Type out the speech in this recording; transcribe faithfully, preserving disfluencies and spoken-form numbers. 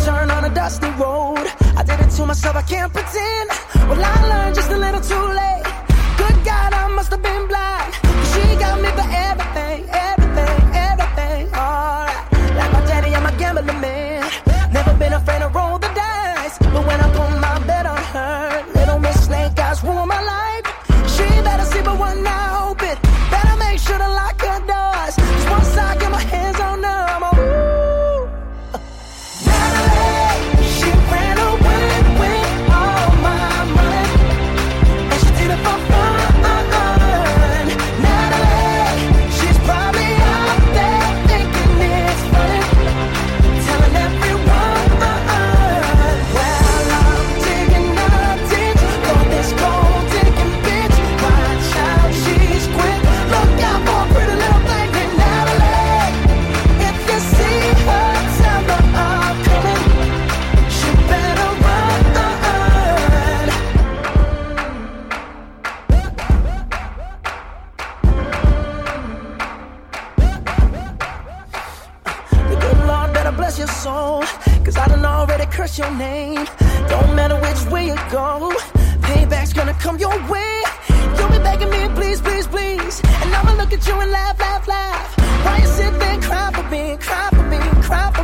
turn on a dusty road. I did it to myself, I can't pretend. Well, I learned just a little too late. Good God, I must have been blind. She got me for everything, everything, everything. Alright, like my daddy, I'm a gambling man. Never been afraid to roll the dice. But when I put my bet on her, little Miss Snake Eyes ruined my life. She better see but one eye open. Better make sure to lock her doors. Cause once I get my hands on her, I'm a ooh. Natalie, she ran away with all my money. And she did it for fun. Natalie, she's probably out there thinking it's funny. Telling everyone, well, I'm digging a ditch for this gold digging bitch. Watch out, she's quick. Look out for a pretty little thing named Natalie. If you see her, tell her I'm coming. She better run. The good Lord better bless your soul, cause I done already cursed your name. Don't matter which way you go, payback's gonna come your way. You'll be begging me, please, please, please. And I'ma look at you and laugh, laugh, laugh. Why you sit there and cry for me, cry for me, cry for